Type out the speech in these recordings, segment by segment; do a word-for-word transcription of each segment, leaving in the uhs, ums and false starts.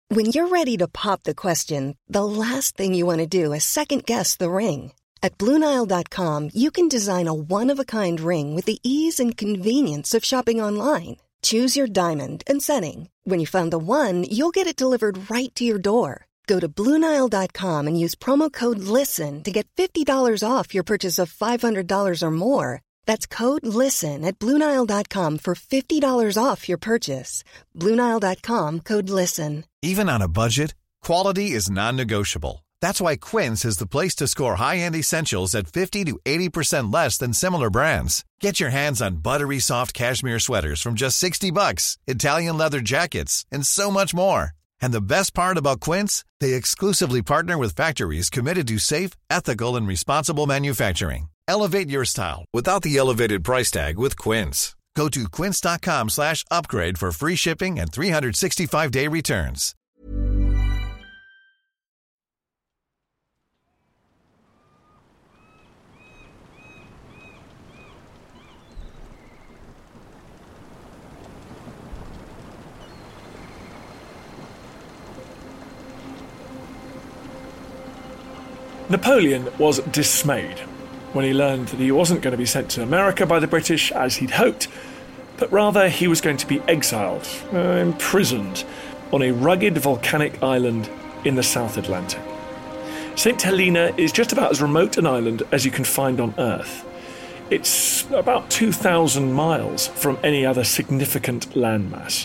When you're ready to pop the question, the last thing you want to do is second-guess the ring. At Blue Nile dot com, you can design a one-of-a-kind ring with the ease and convenience of shopping online. Choose your diamond and setting. When you find the one, you'll get it delivered right to your door. Go to Blue Nile dot com and use promo code LISTEN to get fifty dollars off your purchase of five hundred dollars or more. That's code LISTEN at Blue Nile dot com for fifty dollars off your purchase. Blue Nile dot com, code LISTEN. Even on a budget, quality is non-negotiable. That's why Quince is the place to score high-end essentials at fifty to eighty percent less than similar brands. Get your hands on buttery soft cashmere sweaters from just sixty bucks, Italian leather jackets, and so much more. And the best part about Quince, they exclusively partner with factories committed to safe, ethical, and responsible manufacturing. Elevate your style without the elevated price tag with Quince. Go to quince.com slash upgrade for free shipping and three sixty-five day returns. Napoleon was dismayed when he learned that he wasn't going to be sent to America by the British as he'd hoped, but rather he was going to be exiled, uh, imprisoned, on a rugged volcanic island in the South Atlantic. Saint Helena is just about as remote an island as you can find on Earth. It's about two thousand miles from any other significant landmass.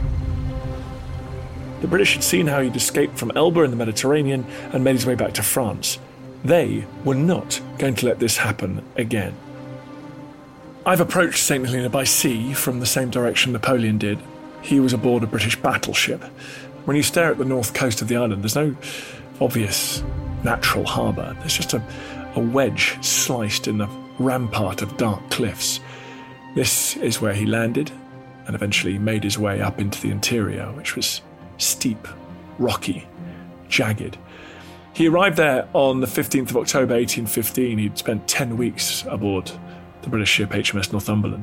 The British had seen how he'd escaped from Elba in the Mediterranean and made his way back to France. They were not going to let this happen again. I've approached Saint Helena by sea from the same direction Napoleon did. He was aboard a British battleship. When you stare at the north coast of the island, there's no obvious natural harbour. There's just a, a wedge sliced in the rampart of dark cliffs. This is where he landed and eventually made his way up into the interior, which was steep, rocky, jagged. He arrived there on the fifteenth of October eighteen fifteen. He'd spent ten weeks aboard the British ship H M S Northumberland.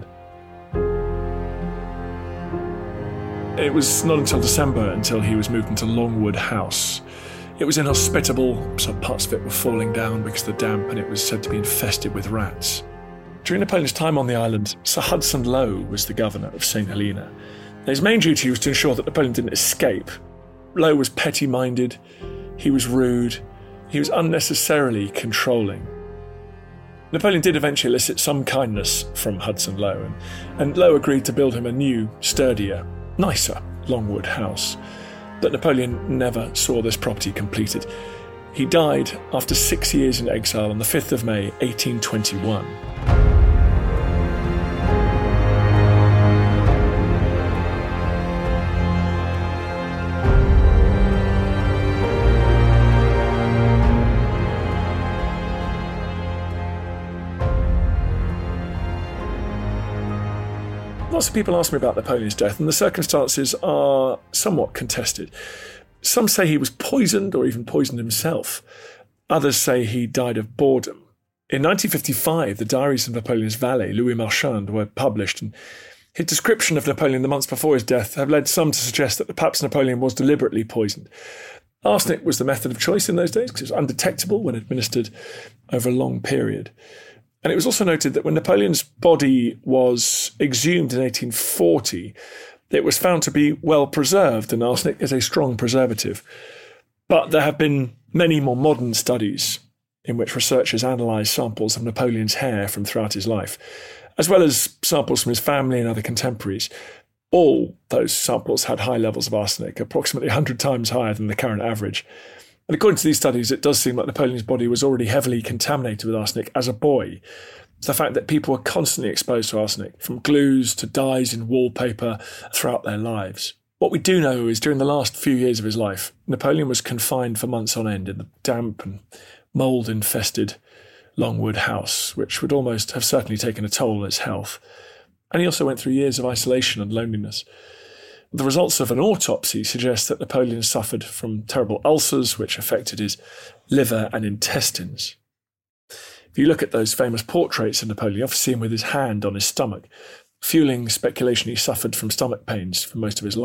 It was not until December until he was moved into Longwood House. It was inhospitable, some parts of it were falling down because of the damp, and it was said to be infested with rats. During Napoleon's time on the island, Sir Hudson Lowe was the governor of Saint Helena. His main duty was to ensure that Napoleon didn't escape. Lowe was petty-minded, he was rude, he was unnecessarily controlling. Napoleon did eventually elicit some kindness from Hudson Lowe, and, and Lowe agreed to build him a new, sturdier, nicer Longwood house. But Napoleon never saw this property completed. He died after six years in exile on the fifth of May, eighteen twenty-one. Lots of people ask me about Napoleon's death, and the circumstances are somewhat contested. Some say he was poisoned or even poisoned himself. Others say he died of boredom. In nineteen fifty-five, the diaries of Napoleon's valet, Louis Marchand, were published, and his description of Napoleon the months before his death have led some to suggest that perhaps Napoleon was deliberately poisoned. Arsenic was the method of choice in those days because it was undetectable when administered over a long period. And it was also noted that when Napoleon's body was exhumed in eighteen forty, it was found to be well preserved, and arsenic is a strong preservative. But there have been many more modern studies in which researchers analysed samples of Napoleon's hair from throughout his life, as well as samples from his family and other contemporaries. All those samples had high levels of arsenic, approximately one hundred times higher than the current average. And according to these studies, it does seem like Napoleon's body was already heavily contaminated with arsenic as a boy. It's the fact that people were constantly exposed to arsenic, from glues to dyes in wallpaper, throughout their lives. What we do know is during the last few years of his life, Napoleon was confined for months on end in the damp and mould-infested Longwood House, which would almost have certainly taken a toll on his health. And he also went through years of isolation and loneliness. The results of an autopsy suggest that Napoleon suffered from terrible ulcers, which affected his liver and intestines. If you look at those famous portraits of Napoleon, you often see him with his hand on his stomach, fueling speculation he suffered from stomach pains for most of his life.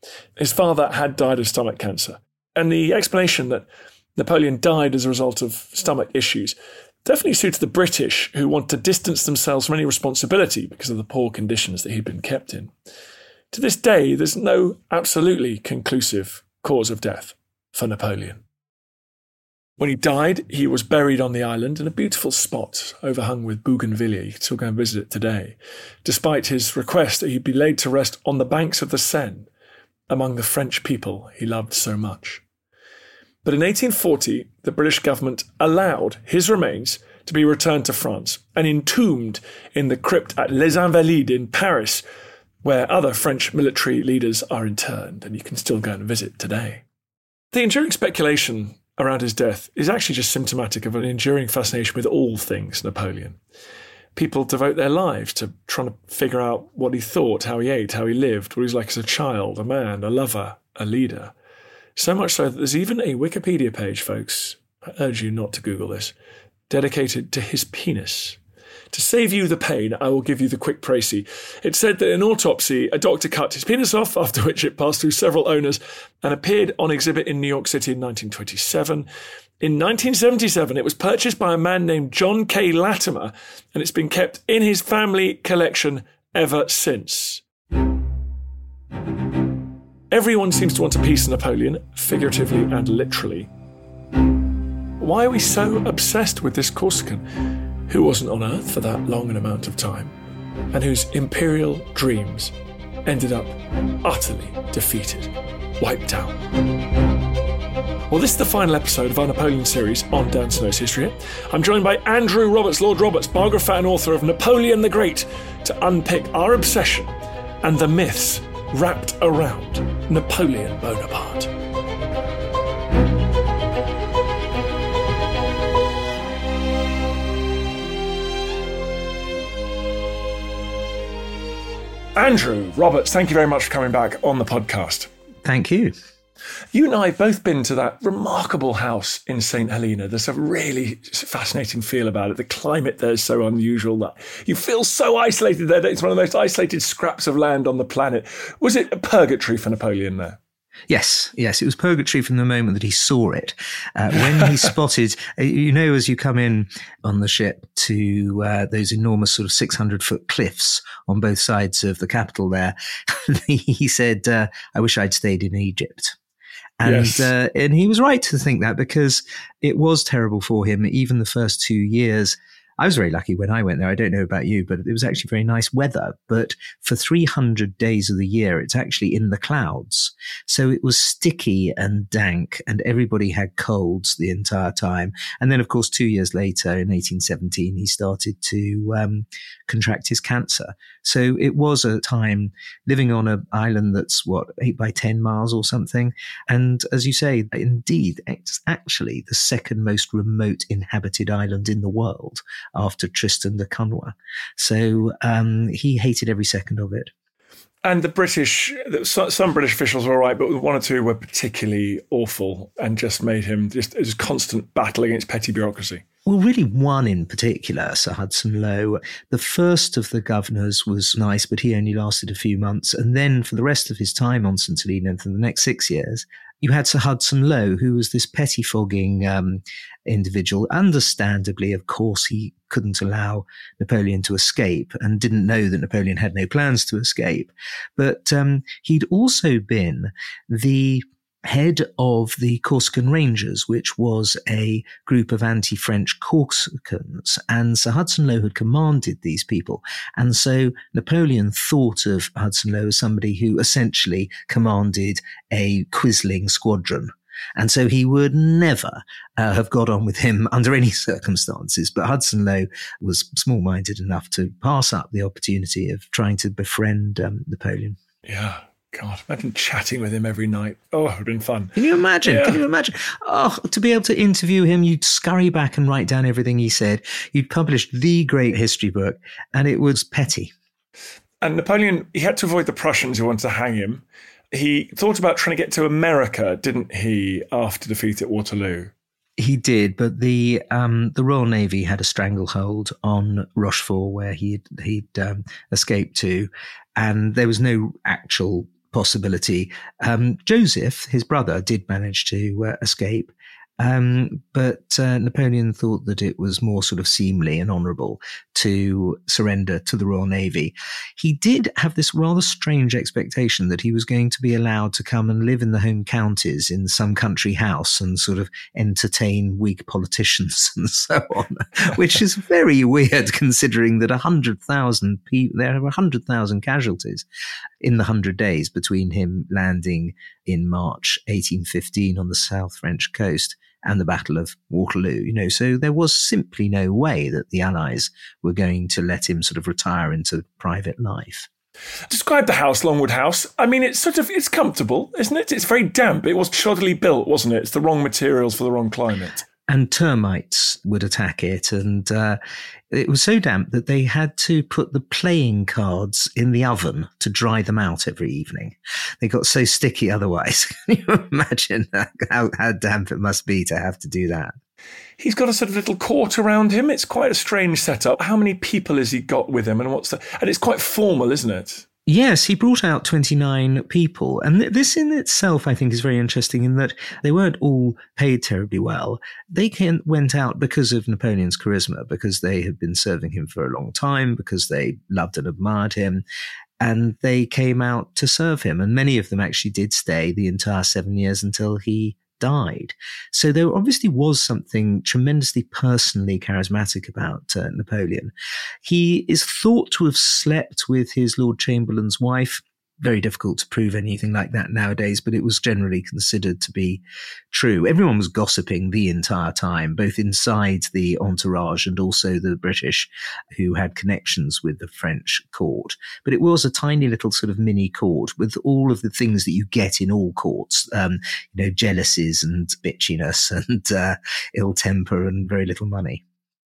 His father had died of stomach cancer. And the explanation that Napoleon died as a result of stomach issues definitely suited the British, who wanted to distance themselves from any responsibility because of the poor conditions that he'd been kept in. To this day, there's no absolutely conclusive cause of death for Napoleon. When he died, he was buried on the island in a beautiful spot overhung with bougainvillea. You can still go and visit it today, despite his request that he be laid to rest on the banks of the Seine, among the French people he loved so much. But in eighteen forty, the British government allowed his remains to be returned to France and entombed in the crypt at Les Invalides in Paris, where other French military leaders are interned, and you can still go and visit today. The enduring speculation around his death is actually just symptomatic of an enduring fascination with all things Napoleon. People devote their lives to trying to figure out what he thought, how he ate, how he lived, what he was like as a child, a man, a lover, a leader. So much so that there's even a Wikipedia page, folks, I urge you not to Google this, dedicated to his penis. To save you the pain, I will give you the quick précis. It said that in autopsy, a doctor cut his penis off, after which it passed through several owners and appeared on exhibit in New York City in nineteen twenty-seven. In nineteen seventy-seven, it was purchased by a man named John K. Latimer, and it's been kept in his family collection ever since. Everyone seems to want a piece of Napoleon, figuratively and literally. Why are we so obsessed with this Corsican, who wasn't on Earth for that long an amount of time, and whose imperial dreams ended up utterly defeated, wiped out? Well, this is the final episode of our Napoleon series on Dan Snow's History Hit. I'm joined by Andrew Roberts, Lord Roberts, biographer and author of Napoleon the Great, to unpick our obsession and the myths wrapped around Napoleon Bonaparte. Andrew Roberts, thank you very much for coming back on the podcast. Thank you. You and I have both been to that remarkable house in Saint Helena. There's a really fascinating feel about it. The climate there is so unusual that you feel so isolated there. It's one of the most isolated scraps of land on the planet. Was it a purgatory for Napoleon there? Yes, yes, it was purgatory from the moment that he saw it. Uh, when he spotted, you know, as you come in on the ship to uh, those enormous sort of six hundred foot cliffs on both sides of the capital there, he said, uh, I wish I'd stayed in Egypt. And yes. uh, and he was right to think that, because it was terrible for him, even the first two years. I was very lucky when I went there. I don't know about you, but it was actually very nice weather. But for three hundred days of the year, it's actually in the clouds. So it was sticky and dank, and everybody had colds the entire time. And then, of course, two years later, in eighteen seventeen, he started to um, contract his cancer. So it was a time living on an island that's, what, eight by ten miles or something. And as you say, indeed, it's actually the second most remote inhabited island in the world, after Tristan da Cunha. So um, he hated every second of it. And the British, some British officials were all right, but one or two were particularly awful and just made him just a constant battle against petty bureaucracy. Well, really one in particular, Sir Hudson Lowe. The first of the governors was nice, but he only lasted a few months. And then for the rest of his time on Saint Helena, for the next six years, you had Sir Hudson Lowe, who was this pettifogging um, individual. Understandably, of course, he couldn't allow Napoleon to escape and didn't know that Napoleon had no plans to escape. But um, he'd also been the head of the Corsican Rangers, which was a group of anti-French Corsicans, and Sir Hudson Lowe had commanded these people. And so Napoleon thought of Hudson Lowe as somebody who essentially commanded a Quisling squadron. And so he would never uh, have got on with him under any circumstances. But Hudson Lowe was small-minded enough to pass up the opportunity of trying to befriend um, Napoleon. Yeah. God, imagine chatting with him every night. Oh, it would have been fun. Can you imagine? Yeah. Can you imagine? Oh, to be able to interview him, you'd scurry back and write down everything he said. You'd publish the great history book, and it was petty. And Napoleon, he had to avoid the Prussians who wanted to hang him. He thought about trying to get to America, didn't he, after defeat at Waterloo? He did, but the um, the Royal Navy had a stranglehold on Rochefort, where he'd, he'd um, escaped to, and there was no actual possibility. Um, Joseph, his brother, did manage to uh, escape. Um, but uh, Napoleon thought that it was more sort of seemly and honourable to surrender to the Royal Navy. He did have this rather strange expectation that he was going to be allowed to come and live in the home counties in some country house and sort of entertain Whig politicians and so on, which is very weird considering that one hundred thousand people, there were one hundred thousand casualties in the hundred days between him landing in March eighteen fifteen on the South French coast and the Battle of Waterloo, you know, so there was simply no way that the Allies were going to let him sort of retire into private life. Describe the house, Longwood House. I mean, it's sort of, it's comfortable, isn't it? It's very damp. It was shoddily built, wasn't it? It's the wrong materials for the wrong climate. And termites would attack it. And uh, it was so damp that they had to put the playing cards in the oven to dry them out every evening. They got so sticky otherwise. Can you imagine how, how damp it must be to have to do that? He's got a sort of little court around him. It's quite a strange setup. How many people has he got with him? And what's the, and it's quite formal, isn't it? Yes, he brought out twenty-nine people. And th- this in itself, I think, is very interesting in that they weren't all paid terribly well. They can- went out because of Napoleon's charisma, because they had been serving him for a long time, because they loved and admired him. And they came out to serve him. And many of them actually did stay the entire seven years until he died. So there obviously was something tremendously personally charismatic about uh, Napoleon. He is thought to have slept with his Lord Chamberlain's wife. Very difficult to prove anything like that nowadays, but it was generally considered to be true. Everyone was gossiping the entire time, both inside the entourage and also the British who had connections with the French court. But it was a tiny little sort of mini court with all of the things that you get in all courts, um, you know, jealousies and bitchiness and uh, ill temper and very little money.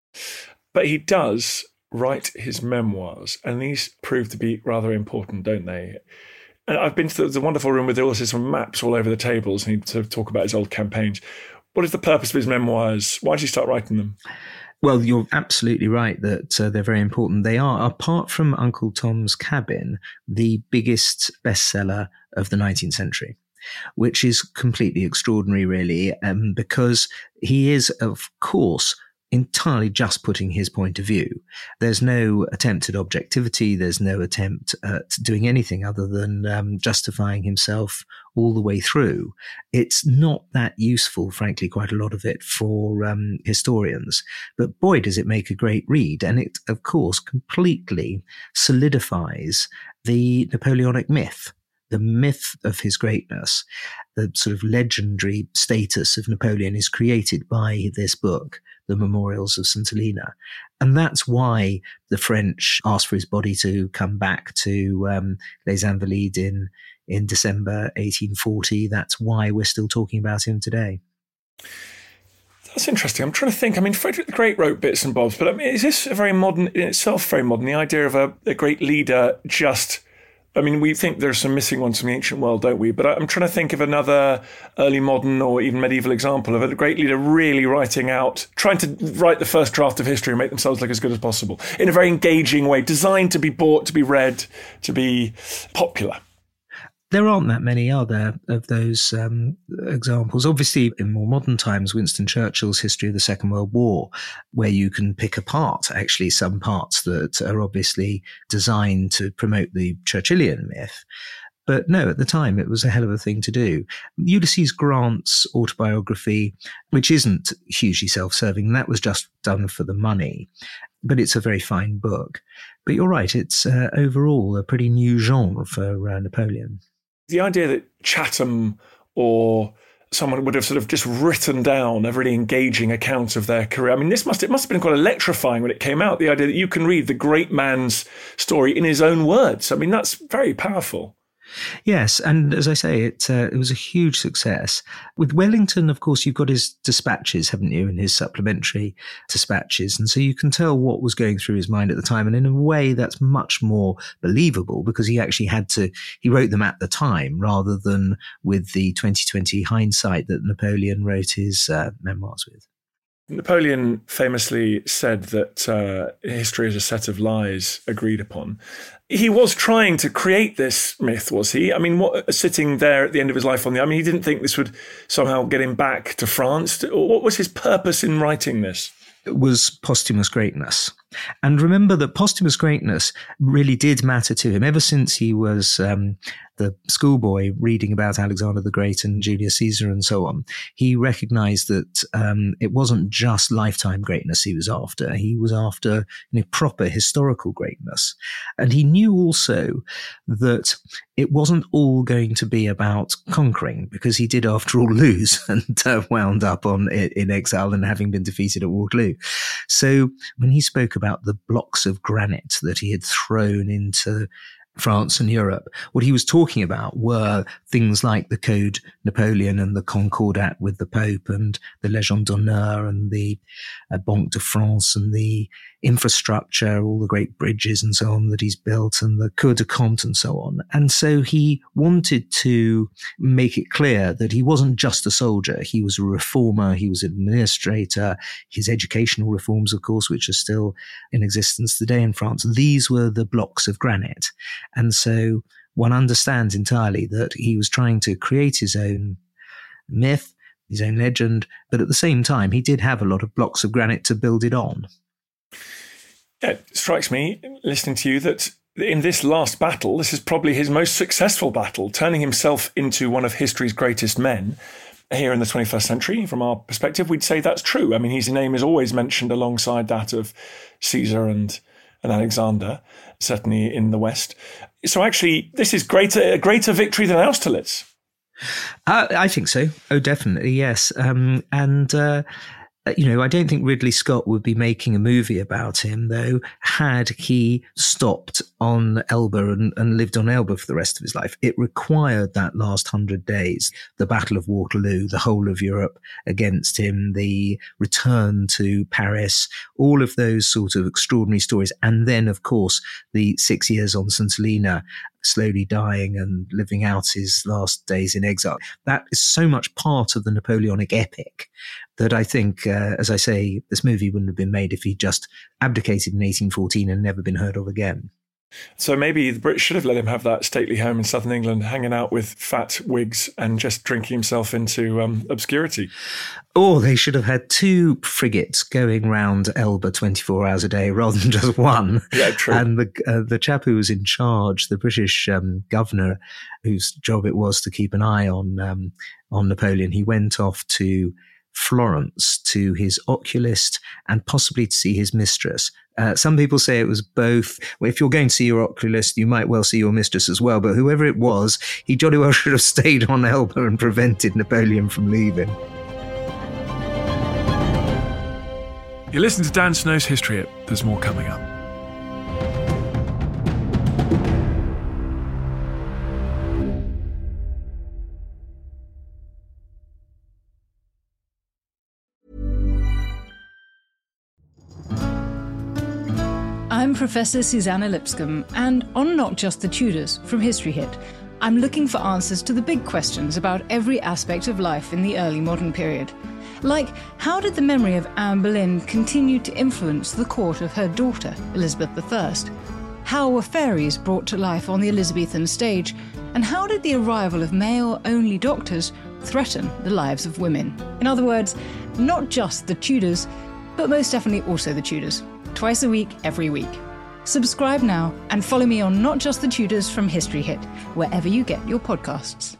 But he does write his memoirs, and these prove to be rather important, don't they? And I've been to the, the wonderful room with all his maps all over the tables, and he sort of talk about his old campaigns. What is the purpose of his memoirs? Why did he start writing them? Well, you're absolutely right that uh, they're very important. They are, apart from Uncle Tom's Cabin, the biggest bestseller of the nineteenth century, which is completely extraordinary, really, um, because he is, of course, entirely just putting his point of view. There's no attempt at objectivity. There's no attempt at doing anything other than um, justifying himself all the way through. It's not that useful, frankly, quite a lot of it for um, historians. But boy, does it make a great read. And it, of course, completely solidifies the Napoleonic myth. The myth of his greatness, the sort of legendary status of Napoleon is created by this book, The Memorials of Saint Helena. And that's why the French asked for his body to come back to um, Les Invalides in, in December eighteen forty. That's why we're still talking about him today. That's interesting. I'm trying to think. I mean, Frederick the Great wrote bits and bobs, but I mean, is this a very modern, in itself very modern, the idea of a, a great leader just... I mean, we think there's some missing ones from the ancient world, don't we? But I'm trying to think of another early modern or even medieval example of a great leader really writing out, trying to write the first draft of history and make themselves look as good as possible in a very engaging way, designed to be bought, to be read, to be popular. There aren't that many, are there, of those um, examples? Obviously, in more modern times, Winston Churchill's History of the Second World War, where you can pick apart, actually, some parts that are obviously designed to promote the Churchillian myth. But no, at the time, it was a hell of a thing to do. Ulysses Grant's autobiography, which isn't hugely self-serving, that was just done for the money. But it's a very fine book. But you're right, it's uh, overall a pretty new genre for uh, Napoleon. The idea that Chatham or someone would have sort of just written down a really engaging account of their career. I mean, this must it must have been quite electrifying when it came out, the idea that you can read the great man's story in his own words. I mean, that's very powerful. Yes, and as I say, it uh, it was a huge success. With Wellington, of course, you've got his dispatches, haven't you, and his supplementary dispatches. And so you can tell what was going through his mind at the time. And in a way, that's much more believable because he actually had to, he wrote them at the time rather than with the twenty twenty hindsight that Napoleon wrote his uh, memoirs with. Napoleon famously said that uh, history is a set of lies agreed upon. He was trying to create this myth, was he? I mean, what, sitting there at the end of his life on the... I mean, he didn't think this would somehow get him back to France. What was his purpose in writing this? It was posthumous greatness. And remember that posthumous greatness really did matter to him ever since he was um, the schoolboy reading about Alexander the Great and Julius Caesar and so on. He recognized that um, it wasn't just lifetime greatness he was after. He was after, you know, proper historical greatness. And he knew also that it wasn't all going to be about conquering, because he did, after all, lose and uh, wound up on in exile and having been defeated at Waterloo. So when he spoke about the blocks of granite that he had thrown into France and Europe, what he was talking about were things like the Code Napoleon and the Concordat with the Pope and the Légion d'honneur and the uh, Banque de France and the infrastructure, all the great bridges and so on that he's built, and the Cour de Comte and so on. And so he wanted to make it clear that he wasn't just a soldier. He was a reformer. He was an administrator. His educational reforms, of course, which are still in existence today in France, these were the blocks of granite. And so one understands entirely that he was trying to create his own myth, his own legend, but at the same time, he did have a lot of blocks of granite to build it on. Yeah, it strikes me, listening to you, that in this last battle, this is probably his most successful battle, turning himself into one of history's greatest men. Here in the twenty-first century, from our perspective, we'd say that's true. I mean, his name is always mentioned alongside that of Caesar and, and Alexander, certainly in the West. So actually, this is greater, a greater victory than Austerlitz. Uh, I think so. Oh, definitely, yes. Um, and... Uh, You know, I don't think Ridley Scott would be making a movie about him, though, had he stopped on Elba and, and lived on Elba for the rest of his life. It required that last hundred days, the Battle of Waterloo, the whole of Europe against him, the return to Paris, all of those sort of extraordinary stories. And then, of course, the six years on Saint Helena, slowly dying and living out his last days in exile. That is so much part of the Napoleonic epic that I think, uh, as I say, this movie wouldn't have been made if he just abdicated in eighteen fourteen and never been heard of again. So maybe the Brits should have let him have that stately home in southern England, hanging out with fat wigs and just drinking himself into um, obscurity. Or they should have had two frigates going round Elba twenty-four hours a day rather than just one. Yeah, true. And the uh, the chap who was in charge, the British um, governor, whose job it was to keep an eye on um, on Napoleon, he went off to Florence to his oculist and possibly to see his mistress. Uh, some people say it was both. Well, if you're going to see your oculist, you might well see your mistress as well. But whoever it was, he jolly well should have stayed on Elba and prevented Napoleon from leaving. You listen to Dan Snow's History Hit. There's more coming up. I'm Professor Susanna Lipscomb, and on Not Just the Tudors from History Hit, I'm looking for answers to the big questions about every aspect of life in the early modern period. Like, how did the memory of Anne Boleyn continue to influence the court of her daughter, Elizabeth the First? How were fairies brought to life on the Elizabethan stage? And how did the arrival of male-only doctors threaten the lives of women? In other words, not just the Tudors, but most definitely also the Tudors. Twice a week, every week. Subscribe now and follow me on Not Just the Tudors from History Hit, wherever you get your podcasts.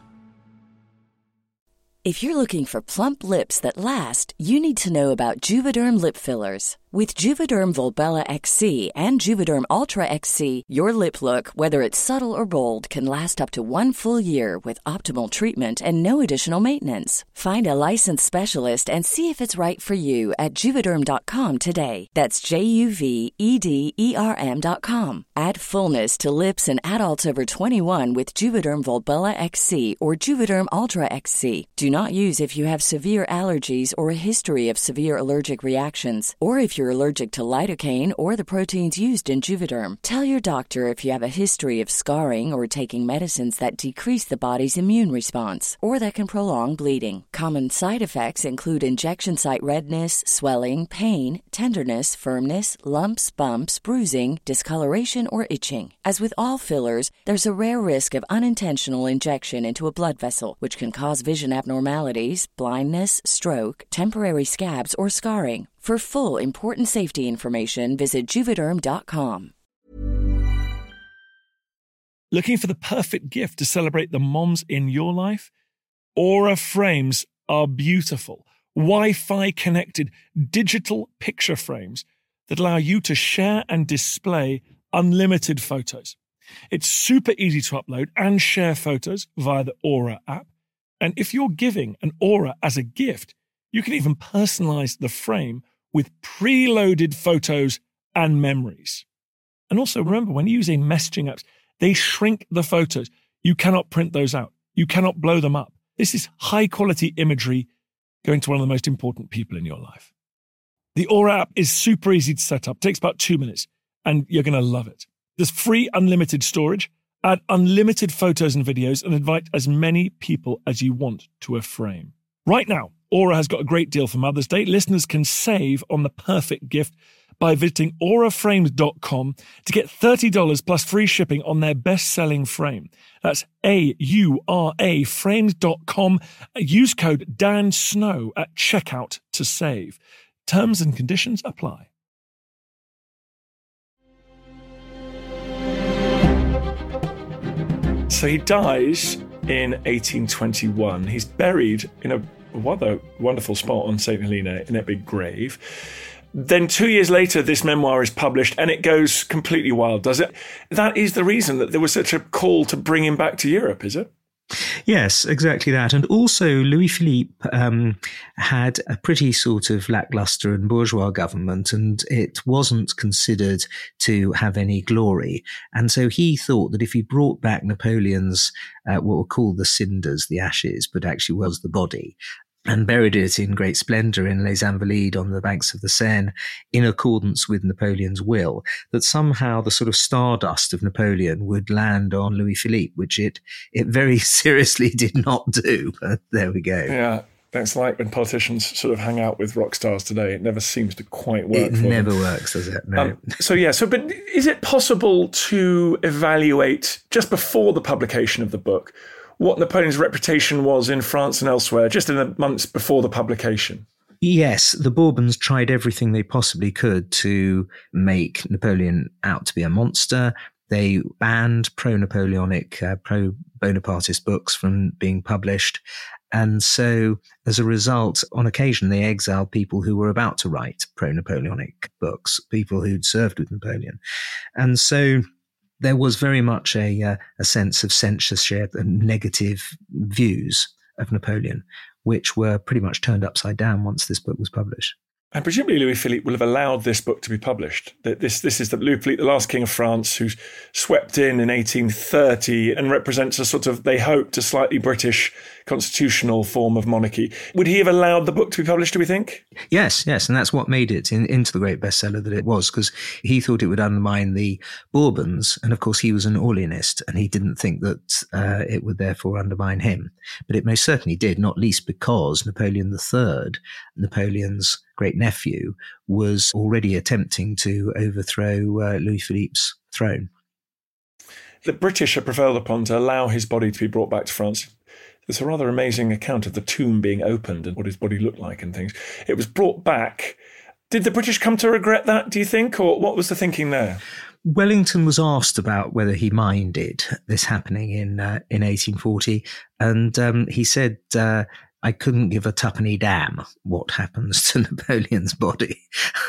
If you're looking for plump lips that last, you need to know about Juvederm lip fillers. With Juvederm Volbella X C and Juvederm Ultra X C, your lip look, whether it's subtle or bold, can last up to one full year with optimal treatment and no additional maintenance. Find a licensed specialist and see if it's right for you at Juvederm dot com today. That's J U V E D E R M dot com. Add fullness to lips in adults over twenty-one with Juvederm Volbella X C or Juvederm Ultra X C. Do not use if you have severe allergies or a history of severe allergic reactions, or if you're allergic to lidocaine or the proteins used in Juvederm. Tell your doctor if you have a history of scarring or taking medicines that decrease the body's immune response or that can prolong bleeding. Common side effects include injection site redness, swelling, pain, tenderness, firmness, lumps, bumps, bruising, discoloration, or itching. As with all fillers, there's a rare risk of unintentional injection into a blood vessel, which can cause vision abnormalities, blindness, stroke, temporary scabs, or scarring. For full, important safety information, visit Juvederm dot com. Looking for the perfect gift to celebrate the moms in your life? Aura frames are beautiful, Wi-Fi connected digital picture frames that allow you to share and display unlimited photos. It's super easy to upload and share photos via the Aura app. And if you're giving an Aura as a gift, you can even personalize the frame with preloaded photos and memories. And also remember, when using messaging apps, they shrink the photos. You cannot print those out. You cannot blow them up. This is high quality imagery going to one of the most important people in your life. The Aura app is super easy to set up. It takes about two minutes and you're going to love it. There's free unlimited storage, add unlimited photos and videos, and invite as many people as you want to a frame. Right now, Aura has got a great deal for Mother's Day. Listeners can save on the perfect gift by visiting aura frames dot com to get thirty dollars plus free shipping on their best-selling frame. That's A U R A frames dot com. Use code Dan Snow at checkout to save. Terms and conditions apply. So he dies in eighteen twenty-one. He's buried in a rather wonderful spot on Saint Helena in a big grave. Then two years later, this memoir is published and it goes completely wild, does it? That is the reason that there was such a call to bring him back to Europe, is it? Yes, exactly that. And also, Louis-Philippe um, had a pretty sort of lackluster and bourgeois government, and it wasn't considered to have any glory. And so he thought that if he brought back Napoleon's, uh, what were called the cinders, the ashes, but actually was the body, and buried it in great splendour in Les Invalides on the banks of the Seine, in accordance with Napoleon's will, that somehow the sort of stardust of Napoleon would land on Louis-Philippe, which it it very seriously did not do. But there we go. Yeah, that's like when politicians sort of hang out with rock stars today. It never seems to quite work It for never them. works, does it? No. Um, so, yeah, so but is it possible to evaluate, just before the publication of the book, what Napoleon's reputation was in France and elsewhere, just in the months before the publication? Yes, the Bourbons tried everything they possibly could to make Napoleon out to be a monster. They banned pro-Napoleonic, uh, pro-Bonapartist books from being published. And so, as a result, on occasion, they exiled people who were about to write pro-Napoleonic books, people who'd served with Napoleon. And so there was very much a, uh, a sense of censorship and negative views of Napoleon, which were pretty much turned upside down once this book was published. And presumably Louis-Philippe will have allowed this book to be published. This this is the Louis-Philippe, the last king of France, who's swept in in eighteen thirty and represents a sort of, they hoped, a slightly British constitutional form of monarchy. Would he have allowed the book to be published, do we think? Yes, yes. And that's what made it in, into the great bestseller that it was, because he thought it would undermine the Bourbons. And of course, he was an Orleanist, and he didn't think that uh, it would therefore undermine him. But it most certainly did, not least because Napoleon the Third, Napoleon's great nephew, was already attempting to overthrow uh, Louis-Philippe's throne. The British are prevailed upon to allow his body to be brought back to France. There's a rather amazing account of the tomb being opened and what his body looked like and things. It was brought back. Did the British come to regret that, do you think? Or what was the thinking there? Wellington was asked about whether he minded this happening in uh, in eighteen forty, and um, he said, uh, I couldn't give a tuppenny damn what happens to Napoleon's body.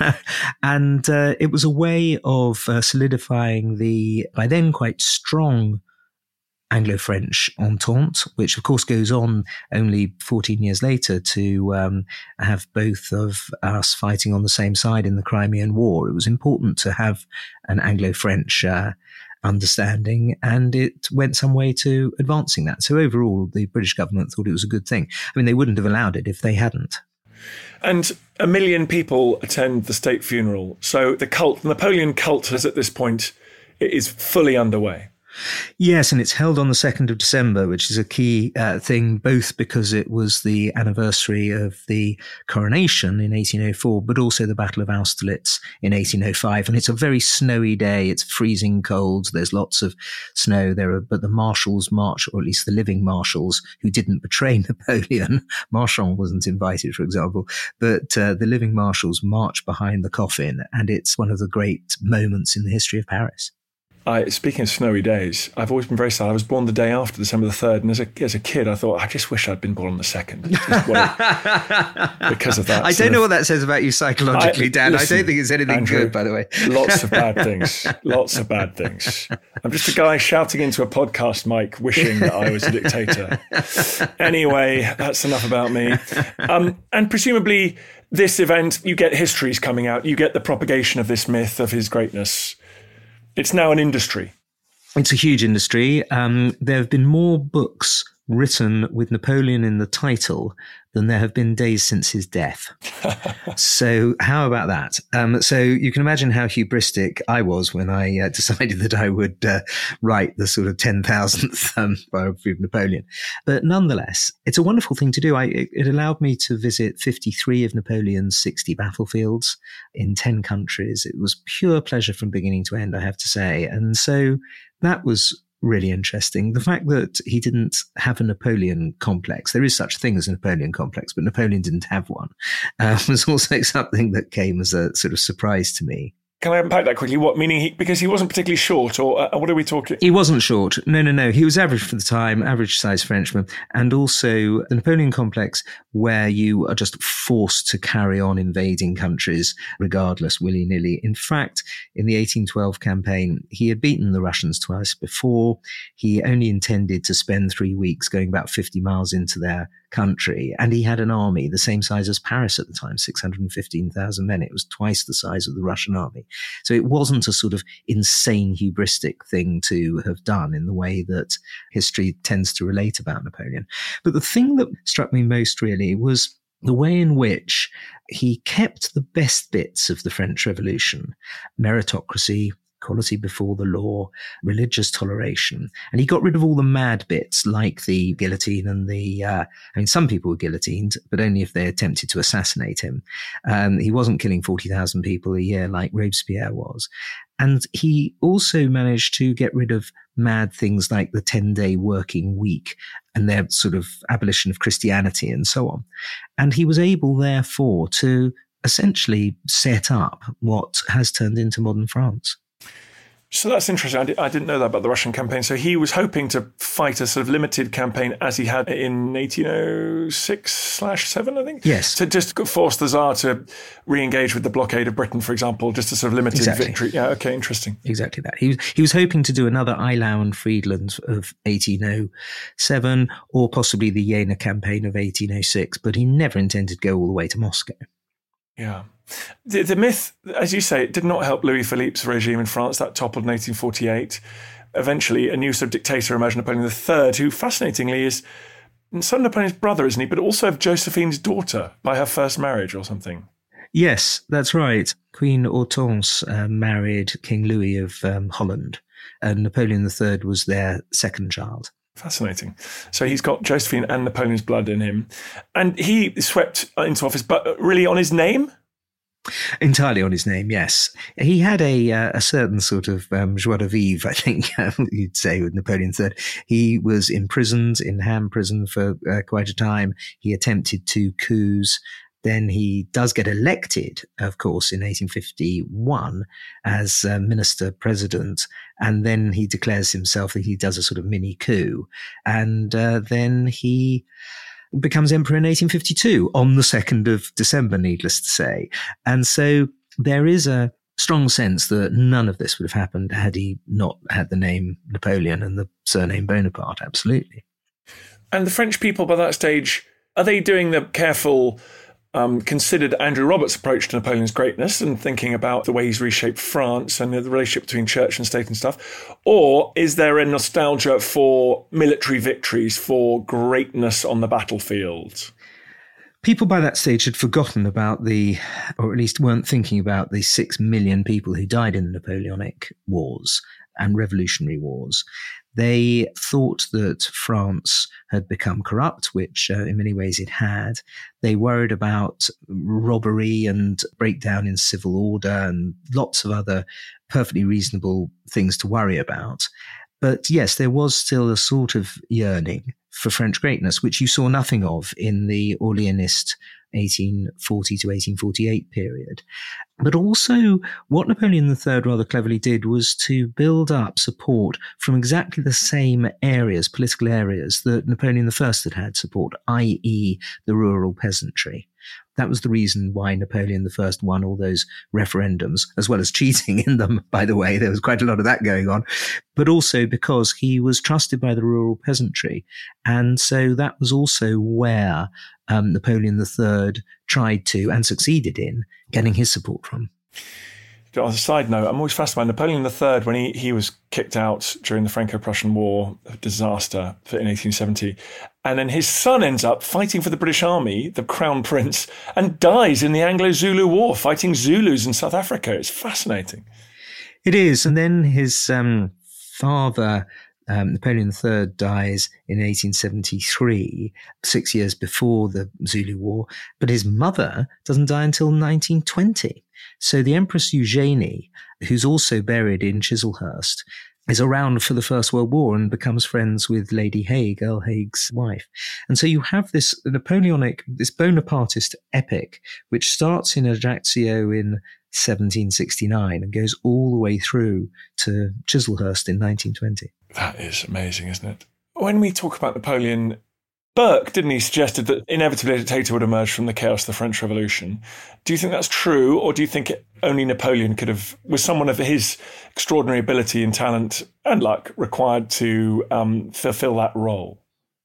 And uh, it was a way of uh, solidifying the, by then quite strong, Anglo-French entente, which of course goes on only fourteen years later to um, have both of us fighting on the same side in the Crimean War. It was important to have an Anglo-French uh, understanding, and it went some way to advancing that. So overall, the British government thought it was a good thing. I mean, they wouldn't have allowed it if they hadn't. And a million people attend the state funeral. So the cult, the Napoleon cult is at this point, it is fully underway. Yes, and it's held on the second of December, which is a key uh, thing, both because it was the anniversary of the coronation in eighteen oh four, but also the Battle of Austerlitz in eighteen oh five. And it's a very snowy day. It's freezing cold. There's lots of snow there, are, but the marshals march, or at least the living marshals who didn't betray Napoleon. Marchand wasn't invited, for example, but uh, the living marshals march behind the coffin, and it's one of the great moments in the history of Paris. I, speaking of snowy days, I've always been very sad. I was born the day after December the third, and as a, as a kid, I thought, I just wish I'd been born on the second. Just what it, because of that. I don't know of, what that says about you psychologically, I, Dan. Listen, I don't think it's anything Andrew, good, by the way. Lots of bad things. Lots of bad things. I'm just a guy shouting into a podcast mic, wishing that I was a dictator. Anyway, that's enough about me. Um, and presumably, this event, you get histories coming out. You get the propagation of this myth of his greatness. It's now an industry. It's a huge industry. Um, there have been more books written with Napoleon in the title than there have been days since his death. So how about that? Um, so you can imagine how hubristic I was when I uh, decided that I would uh, write the sort of ten thousandth um, biography of Napoleon. But nonetheless, it's a wonderful thing to do. I, it, it allowed me to visit fifty-three of Napoleon's sixty battlefields in ten countries. It was pure pleasure from beginning to end, I have to say. And so that was really interesting. The fact that he didn't have a Napoleon complex, there is such a thing as a Napoleon complex, but Napoleon didn't have one, uh, was also something that came as a sort of surprise to me. Can I unpack that quickly? What, meaning he, because he wasn't particularly short, or uh, what are we talking? He wasn't short. No, no, no. He was average for the time, average size Frenchman. And also the Napoleon complex, where you are just forced to carry on invading countries regardless, willy-nilly. In fact, in the eighteen twelve campaign, he had beaten the Russians twice before. He only intended to spend three weeks going about fifty miles into their country. And he had an army the same size as Paris at the time, six hundred fifteen thousand men. It was twice the size of the Russian army. So it wasn't a sort of insane hubristic thing to have done in the way that history tends to relate about Napoleon. But the thing that struck me most really was the way in which he kept the best bits of the French Revolution, meritocracy, equality before the law, religious toleration. And he got rid of all the mad bits like the guillotine and the, uh, I mean, some people were guillotined, but only if they attempted to assassinate him. Um, he wasn't killing forty thousand people a year like Robespierre was. And he also managed to get rid of mad things like the ten-day working week and their sort of abolition of Christianity and so on. And he was able, therefore, to essentially set up what has turned into modern France. So that's interesting. I, di- I didn't know that about the Russian campaign. So he was hoping to fight a sort of limited campaign as he had in eighteen oh six slash seven, I think? Yes. To just force the Tsar to re-engage with the blockade of Britain, for example, just a sort of limited exactly. victory. Yeah, okay, interesting. Exactly that. He was, he was hoping to do another Eylau and Friedland of eighteen oh seven or possibly the Jena campaign of eighteen oh six, but he never intended to go all the way to Moscow. Yeah. The, the myth, as you say, it did not help Louis Philippe's regime in France. That toppled in eighteen forty-eight. Eventually, a new sort of dictator emerged, Napoleon the third, who fascinatingly is son of Napoleon's brother, isn't he? But also of Josephine's daughter by her first marriage or something. Yes, that's right. Queen Hortense uh, married King Louis of um, Holland, and Napoleon the third was their second child. Fascinating. So he's got Josephine and Napoleon's blood in him. And he swept into office, but really on his name? Entirely on his name, yes. He had a uh, a certain sort of um, joie de vivre, I think you'd say, with Napoleon the third. He was imprisoned in Ham prison for uh, quite a time. He attempted two coups. Then he does get elected, of course, in eighteen fifty-one as uh, minister president. And then he declares himself that he does a sort of mini coup. And uh, then he becomes emperor in eighteen fifty-two on the second of December, needless to say. And so there is a strong sense that none of this would have happened had he not had the name Napoleon and the surname Bonaparte. Absolutely. And the French people by that stage, are they doing the careful, um, considered Andrew Roberts approach to Napoleon's greatness and thinking about the way he's reshaped France and the relationship between church and state and stuff? Or is there a nostalgia for military victories, for greatness on the battlefield? People by that stage had forgotten about the, or at least weren't thinking about the six million people who died in the Napoleonic Wars and Revolutionary Wars. They thought that France had become corrupt, which uh, in many ways it had. They worried about robbery and breakdown in civil order and lots of other perfectly reasonable things to worry about. But yes, there was still a sort of yearning for French greatness, which you saw nothing of in the Orleanist eighteen forty to eighteen forty-eight period. But also what Napoleon the Third rather cleverly did was to build up support from exactly the same areas, political areas, that Napoleon the First had had support, that is the rural peasantry. That was the reason why Napoleon the First won all those referendums, as well as cheating in them, by the way. There was quite a lot of that going on. But also because he was trusted by the rural peasantry. And so that was also where um, Napoleon the Third tried to, and succeeded in, getting his support from. On a side note, I'm always fascinated by Napoleon the Third, when he, he was kicked out during the Franco-Prussian War, a disaster in eighteen seventy. And then his son ends up fighting for the British Army, the Crown Prince, and dies in the Anglo-Zulu War, fighting Zulus in South Africa. It's fascinating. It is. And then his um, father, um, Napoleon the Third, dies in eighteen seventy-three, six years before the Zulu War. But his mother doesn't die until nineteen twenty. So the Empress Eugenie, who's also buried in Chislehurst, is around for the First World War and becomes friends with Lady Haig, Earl Haig's wife. And so you have this Napoleonic, this Bonapartist epic, which starts in Ajaccio in seventeen sixty-nine and goes all the way through to Chislehurst in nineteen twenty. That is amazing, isn't it? When we talk about Napoleon, Burke, didn't he, suggested that inevitably a dictator would emerge from the chaos of the French Revolution. Do you think that's true, or do you think only Napoleon could have, was someone of his extraordinary ability and talent and luck required to um, fulfill that role?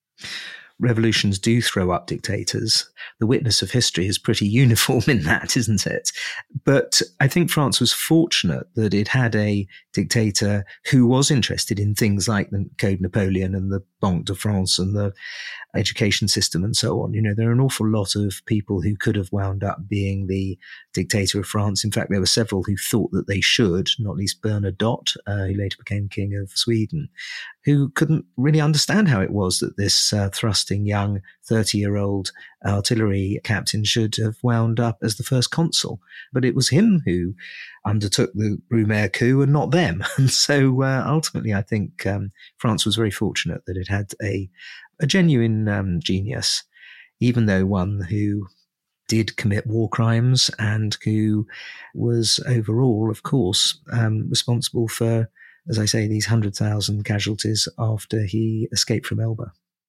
Revolutions do throw up dictators. The witness of history is pretty uniform in that, isn't it? But I think France was fortunate that it had a dictator who was interested in things like the Code Napoleon and the Banque de France and the education system and so on. You know, there are an awful lot of people who could have wound up being the dictator of France. In fact, there were several who thought that they should, not least Bernadotte, uh, who later became king of Sweden, who couldn't really understand how it was that this uh, thrusting young thirty-year-old artillery captain should have wound up as the first consul. But it was him who undertook the Brumaire coup and not them. And so uh, ultimately, I think um, France was very fortunate that it had a, a genuine um, genius, even though one who did commit war crimes and who was overall, of course, um, responsible for, as I say, these one hundred thousand casualties after he escaped from Elba.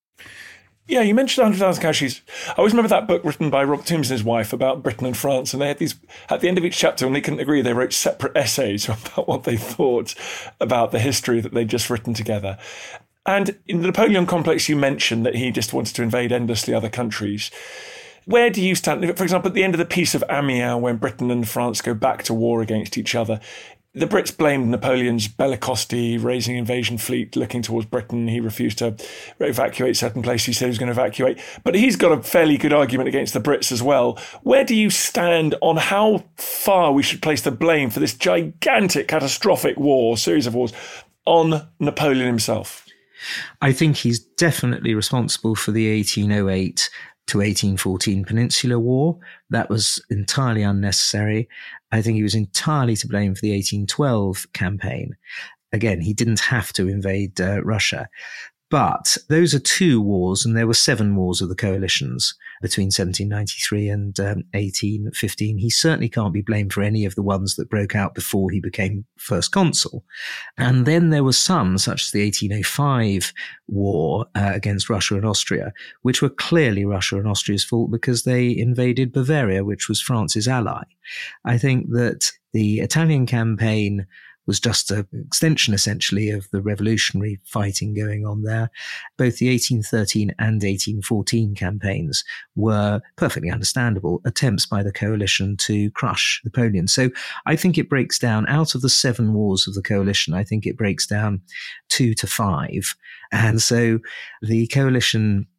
Yeah, you mentioned one hundred thousand casualties. I always remember that book written by Robert Toombs and his wife about Britain and France, and they had these, at the end of each chapter, when they couldn't agree, they wrote separate essays about what they thought about the history that they'd just written together. And in the Napoleon complex, you mentioned that he just wanted to invade endlessly other countries. Where do you stand? For example, at the end of the Peace of Amiens, when Britain and France go back to war against each other, the Brits blamed Napoleon's bellicosity, raising invasion fleet, looking towards Britain. He refused to evacuate certain places he said he was going to evacuate. But he's got a fairly good argument against the Brits as well. Where do you stand on how far we should place the blame for this gigantic, catastrophic war, series of wars, on Napoleon himself? I think he's definitely responsible for the eighteen oh eight to eighteen fourteen Peninsular War. That was entirely unnecessary. I think he was entirely to blame for the eighteen twelve campaign. Again, he didn't have to invade uh, Russia. But those are two wars, and there were seven wars of the coalitions between seventeen ninety-three and um, eighteen fifteen. He certainly can't be blamed for any of the ones that broke out before he became first consul. And then there were some, such as the eighteen oh five war uh, against Russia and Austria, which were clearly Russia and Austria's fault because they invaded Bavaria, which was France's ally. I think that the Italian campaign was just an extension, essentially, of the revolutionary fighting going on there. Both the eighteen thirteen and eighteen fourteen campaigns were perfectly understandable attempts by the coalition to crush Napoleon. So I think it breaks down, out of the seven wars of the coalition, I think it breaks down two to five. And so the coalition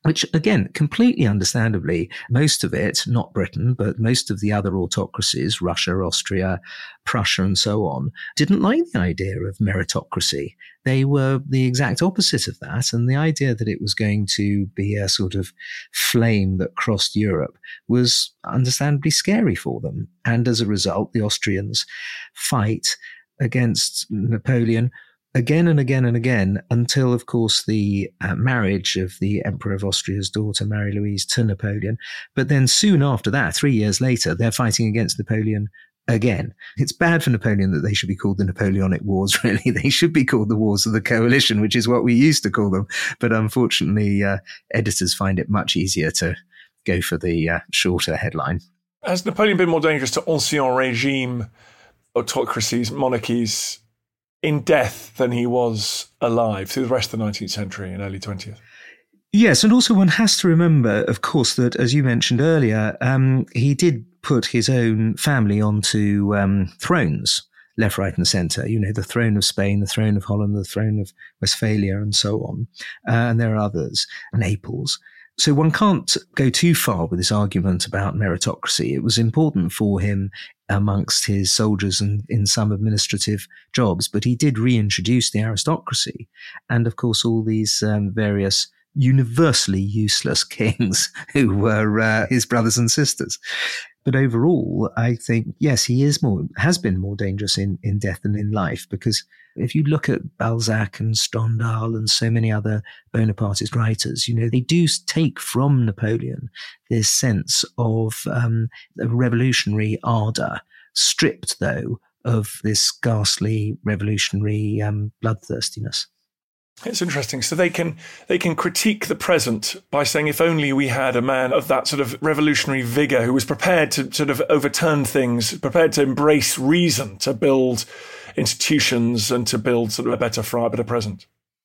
which, again, completely understandably, most of it, not Britain, but most of the other autocracies, Russia, Austria, Prussia, and so on, didn't like the idea of meritocracy. They were the exact opposite of that. And the idea that it was going to be a sort of flame that crossed Europe was understandably scary for them. And as a result, the Austrians fight against Napoleon again and again and again, until, of course, the uh, marriage of the Emperor of Austria's daughter, Marie-Louise, to Napoleon. But then soon after that, three years later, they're fighting against Napoleon again. It's bad for Napoleon that they should be called the Napoleonic Wars, really. They should be called the Wars of the Coalition, which is what we used to call them. But unfortunately, uh, editors find it much easier to go for the uh, shorter headline. Has Napoleon been more dangerous to ancien regime, autocracies, monarchies, in death than he was alive through the rest of the nineteenth century and early twentieth? Yes, and also one has to remember, of course, that, as you mentioned earlier, um, he did put his own family onto um, thrones, left, right and centre. You know, the throne of Spain, the throne of Holland, the throne of Westphalia and so on. Uh, and there are others, Naples. So one can't go too far with this argument about meritocracy. It was important for him amongst his soldiers and in some administrative jobs, but he did reintroduce the aristocracy and, of course, all these um, various universally useless kings who were uh, his brothers and sisters. But overall, I think, yes, he is more, has been more dangerous in, in death than in life, because if you look at Balzac and Stendhal and so many other Bonapartist writers, you know, they do take from Napoleon this sense of um, a revolutionary ardor, stripped, though, of this ghastly revolutionary um, bloodthirstiness. It's interesting. So they can they can critique the present by saying, if only we had a man of that sort of revolutionary vigour who was prepared to sort of overturn things, prepared to embrace reason, to build institutions and to build sort of a better far, better present.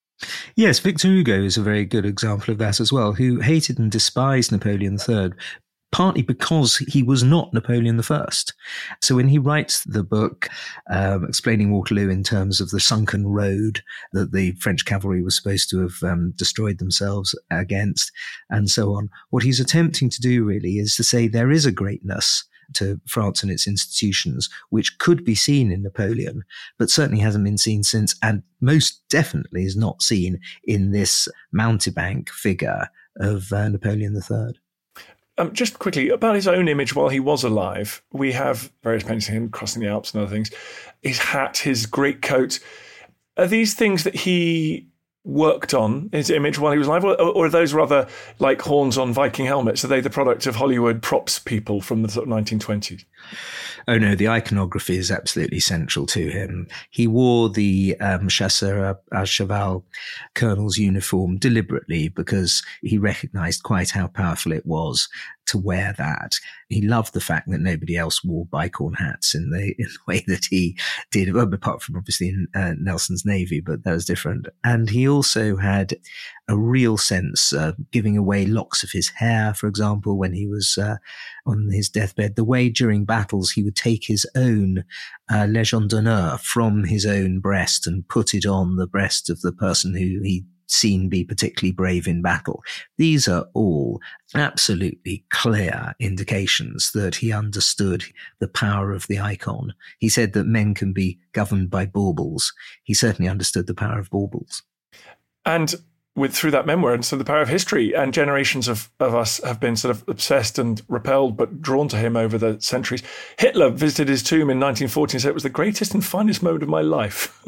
Yes, Victor Hugo is a very good example of that as well, who hated and despised Napoleon the Third, partly because he was not Napoleon the First. So when he writes the book um, explaining Waterloo in terms of the sunken road that the French cavalry was supposed to have um, destroyed themselves against and so on, what he's attempting to do really is to say there is a greatness to France and its institutions, which could be seen in Napoleon, but certainly hasn't been seen since, and most definitely is not seen in this mountebank figure of uh, Napoleon the Third. Um, just quickly, about his own image while he was alive, we have various paintings of him crossing the Alps and other things. His hat, his greatcoat. Are these things that he worked on, his image while he was alive, or, or are those rather like horns on Viking helmets? Are they the product of Hollywood props people from the sort of nineteen twenties? Oh no, the iconography is absolutely central to him. He wore the um, chasseur à cheval colonel's uniform deliberately because he recognized quite how powerful it was to wear that. He loved the fact that nobody else wore bicorn hats in the, in the way that he did, well, apart from obviously in uh, Nelson's Navy, but that was different. And he also had a real sense of giving away locks of his hair, for example, when he was uh, on his deathbed, the way during battles he would take his own uh, Légion d'honneur from his own breast and put it on the breast of the person who he'd seen be particularly brave in battle. These are all absolutely clear indications that he understood the power of the icon. He said that men can be governed by baubles. He certainly understood the power of baubles. And with through that memoir, and so the power of history, and generations of, of us have been sort of obsessed and repelled but drawn to him over the centuries. Hitler visited his tomb in nineteen forty and said it was the greatest and finest moment of my life.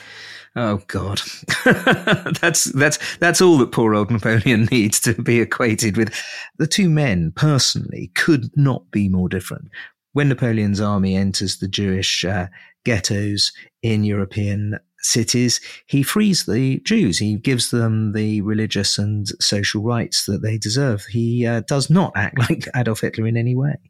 Oh God, that's that's that's all that poor old Napoleon needs to be acquainted with. The two men personally could not be more different. When Napoleon's army enters the Jewish uh, ghettos in European cities, he frees the Jews. He gives them the religious and social rights that they deserve. He uh, does not act like Adolf Hitler in any way.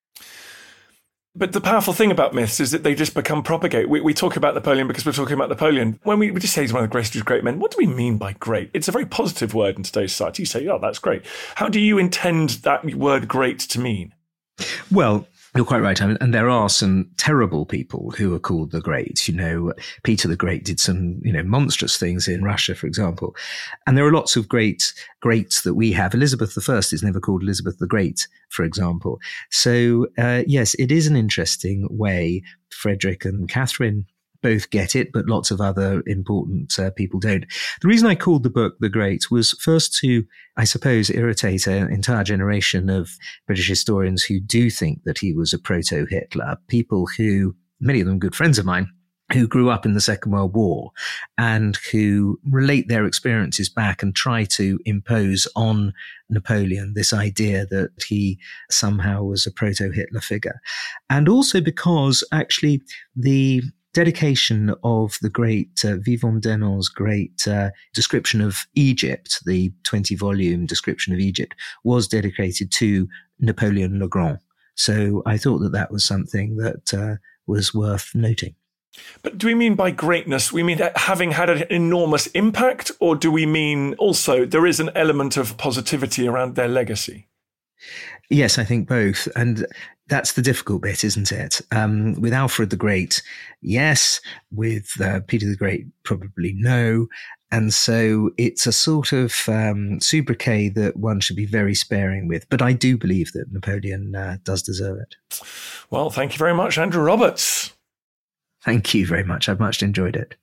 But the powerful thing about myths is that they just become propagate. We, we talk about Napoleon because we're talking about Napoleon. When we, we just say he's one of the greatest of great men, what do we mean by great? It's a very positive word in today's society. You say, oh, that's great. How do you intend that word great to mean? Well, You're quite right. I mean, and there are some terrible people who are called the Great. You know, Peter the Great did some, you know, monstrous things in Russia, for example. And there are lots of great greats that we have. Elizabeth the First is never called Elizabeth the Great, for example. So, uh, yes, it is an interesting way. Frederick and Catherine both get it, but lots of other important uh, people don't. The reason I called the book The Great was first to, I suppose, irritate an entire generation of British historians who do think that he was a proto-Hitler, people who, many of them good friends of mine, who grew up in the Second World War and who relate their experiences back and try to impose on Napoleon this idea that he somehow was a proto-Hitler figure. And also because actually the dedication of the great uh, Vivant Denon's great uh, description of Egypt, the twenty-volume description of Egypt, was dedicated to Napoleon Le Grand. So I thought that that was something that uh, was worth noting. But do we mean by greatness, we mean having had an enormous impact, or do we mean also there is an element of positivity around their legacy? Yes, I think both. And that's the difficult bit, isn't it? Um, with Alfred the Great, yes. With uh, Peter the Great, probably no. And so it's a sort of um, sobriquet that one should be very sparing with. But I do believe that Napoleon uh, does deserve it. Well, thank you very much, Andrew Roberts. Thank you very much. I've much enjoyed it.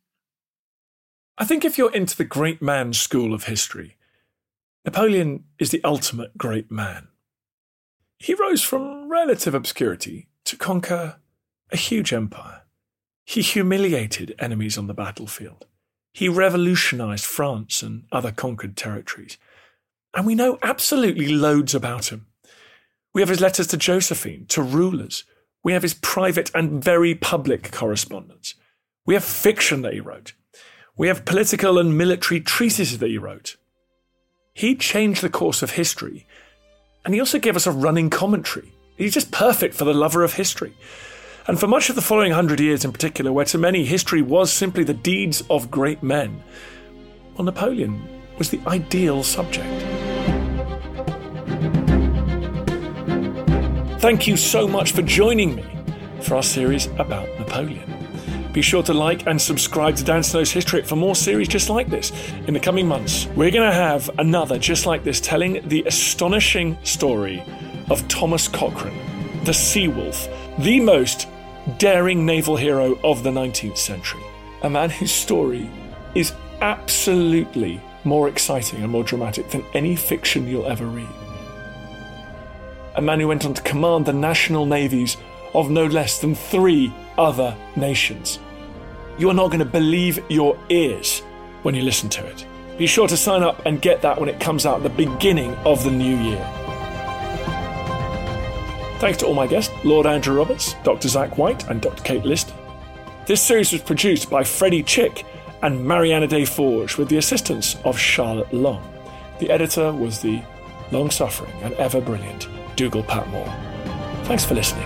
I think if you're into the great man school of history, Napoleon is the ultimate great man. He rose from relative obscurity to conquer a huge empire. He humiliated enemies on the battlefield. He revolutionized France and other conquered territories. And we know absolutely loads about him. We have his letters to Josephine, to rulers. We have his private and very public correspondence. We have fiction that he wrote. We have political and military treatises that he wrote. He changed the course of history. And he also gave us a running commentary. He's just perfect for the lover of history. And for much of the following hundred years in particular, where to many history was simply the deeds of great men, well, Napoleon was the ideal subject. Thank you so much for joining me for our series about Napoleon. Be sure to like and subscribe to Dan Snow's History for more series just like this. In the coming months, we're going to have another just like this, telling the astonishing story of Thomas Cochrane, the Sea Wolf, the most daring naval hero of the nineteenth century. A man whose story is absolutely more exciting and more dramatic than any fiction you'll ever read. A man who went on to command the national navies of no less than three other nations. You are not going to believe your ears when you listen to it. Be sure to sign up and get that when it comes out at the beginning of the new year. Thanks to all my guests, Lord Andrew Roberts, Doctor Zach White and Doctor Kate Lister. This series was produced by Freddie Chick and Mariana Day Forge with the assistance of Charlotte Long. The editor was the long-suffering and ever-brilliant Dougal Patmore. Thanks for listening.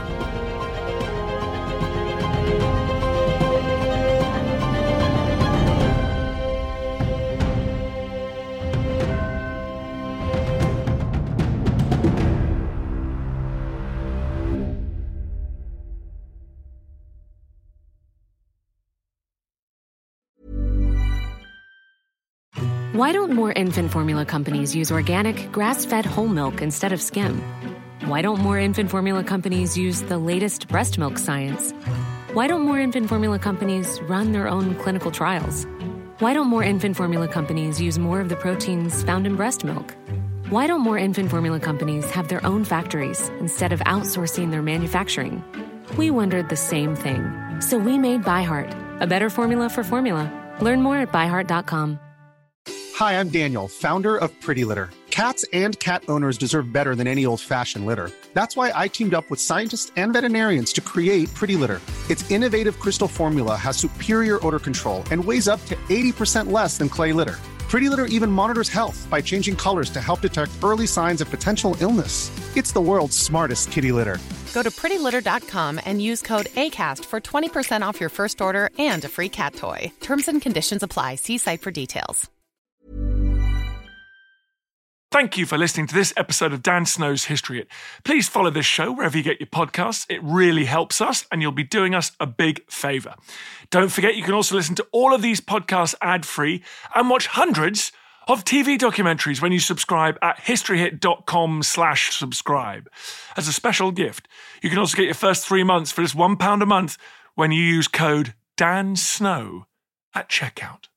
Why don't more infant formula companies use organic, grass-fed whole milk instead of skim? Why don't more infant formula companies use the latest breast milk science? Why don't more infant formula companies run their own clinical trials? Why don't more infant formula companies use more of the proteins found in breast milk? Why don't more infant formula companies have their own factories instead of outsourcing their manufacturing? We wondered the same thing. So we made ByHeart, a better formula for formula. Learn more at by heart dot com. Hi, I'm Daniel, founder of Pretty Litter. Cats and cat owners deserve better than any old-fashioned litter. That's why I teamed up with scientists and veterinarians to create Pretty Litter. Its innovative crystal formula has superior odor control and weighs up to eighty percent less than clay litter. Pretty Litter even monitors health by changing colors to help detect early signs of potential illness. It's the world's smartest kitty litter. Go to pretty litter dot com and use code ACAST for twenty percent off your first order and a free cat toy. Terms and conditions apply. See site for details. Thank you for listening to this episode of Dan Snow's History Hit. Please follow this show wherever you get your podcasts. It really helps us, and you'll be doing us a big favour. Don't forget, you can also listen to all of these podcasts ad-free and watch hundreds of T V documentaries when you subscribe at historyhit.com slash subscribe. As a special gift, you can also get your first three months for just one pound a month when you use code DANSNOW at checkout.